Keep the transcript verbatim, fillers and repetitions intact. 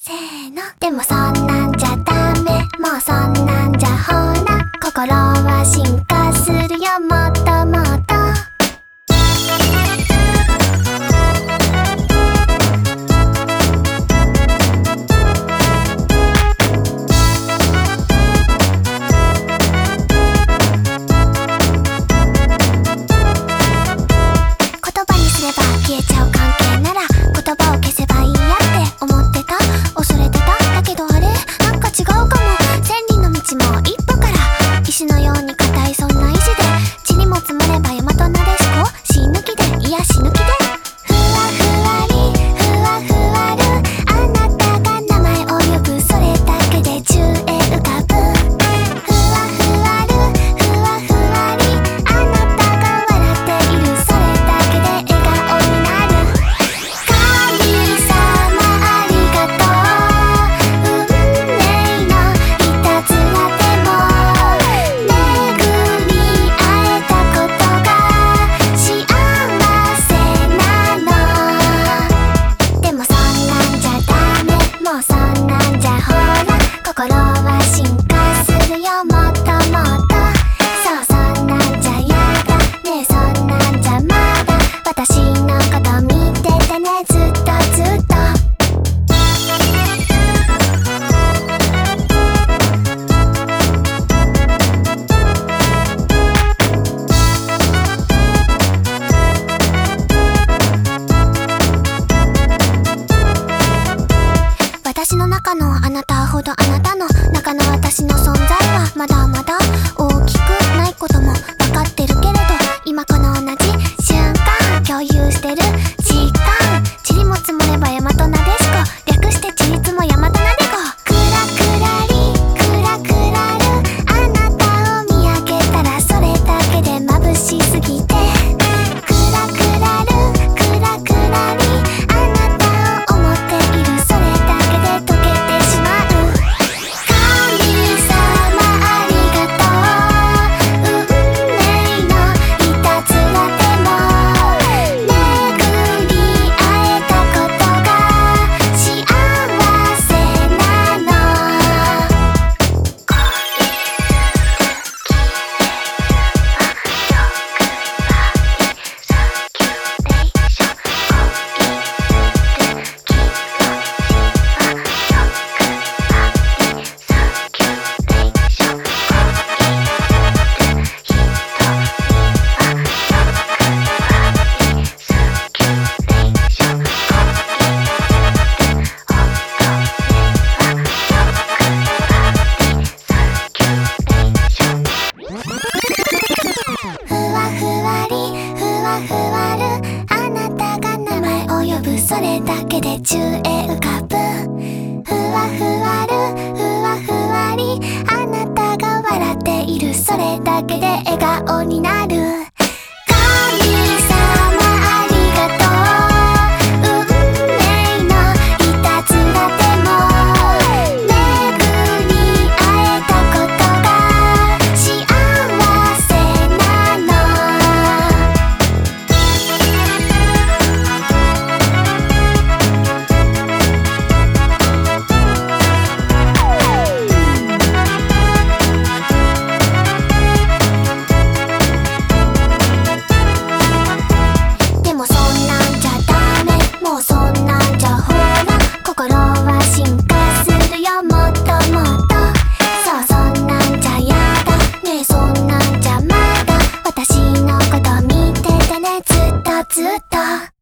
せーの。でもそんなんじゃダメ、もうそんなんじゃほら心は進化するよ、もっともっと。言葉にすれば消えちゃう関係なら言葉を消せばいいやって思ってた、恐れてた。だけどあれなんか違うかも。千里の道も一歩から、石のように硬いそんな意志で、地にも積もれば大和なでしこ、死ぬ気でいや死ぬ気で。ふわふわりふわふわる、あなたが名前を呼ぶ、それだけで宙へ浮かぶ。ふわふわるふわふわり、あなたが笑っている、それだけで笑顔になる。神様ありがとう、運命のいたずらでも巡り会えたことが幸せなの。でもそんなんじゃダメ、もうそんなんじゃほら心は進化するよ、もっともっと。そうそんなんじゃやだねえ、そんなんじゃまだ私のこと見ててね、ずっとずっと。私の中のあなたほどあなたの中の私の存在はまだまだ大きくないことも分かってるけれど、今この同じ瞬間共有してる時間、塵も積もれば大和なでしこ、略してちりつも大和なでこ。クラクラリクラクラる、あなたを見上げたらそれだけで眩しすぎて。クラクラるクラクラリ、あなたを思っている、それだけで溶けてしまう。神様ありがとう、運命のいたずらでも巡り会えたことが幸せなの。ふわふわりふわふわる、あなたが名前を呼ぶ、それだけで宙へ浮かぶ。ふわふわるふわふわり、あなたが笑っている、それだけで笑顔になる。神様ありがとう、運命のいたずらでも巡り会えたことが幸せなの。でもそんなんじゃダメ、もうそんなんじゃほら心は進化するよ、もっともっと。そうそんなんじゃやだねえ、そんなんじゃまだ私のこと見ててね、ずっとずっと。